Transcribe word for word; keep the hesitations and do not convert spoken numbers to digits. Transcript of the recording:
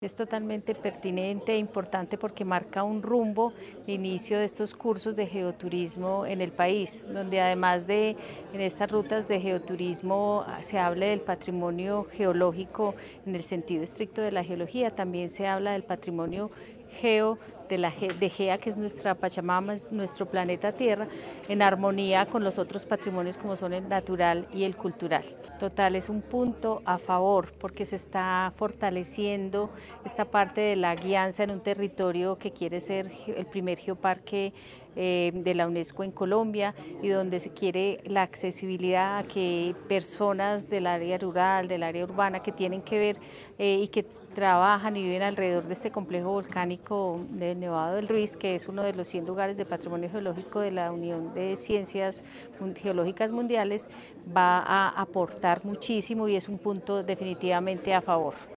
Es totalmente pertinente e importante porque marca un rumbo de inicio de estos cursos de geoturismo en el país, donde además de en estas rutas de geoturismo se hable del patrimonio geológico en el sentido estricto de la geología, también se habla del patrimonio geo de, la, de Gea, que es nuestra Pachamama, es nuestro planeta Tierra, en armonía con los otros patrimonios como son el natural y el cultural. Total, es un punto a favor porque se está fortaleciendo esta parte de la guianza en un territorio que quiere ser el primer geoparque eh, de la UNESCO en Colombia y donde se quiere la accesibilidad a que personas del área rural, del área urbana que tienen que ver eh, y que trabajan y viven alrededor de este complejo volcánico del Nevado del Ruiz, que es uno de los cien lugares de patrimonio geológico de la Unión de Ciencias Geológicas Mundiales, va a aportar muchísimo y es un punto definitivamente a favor.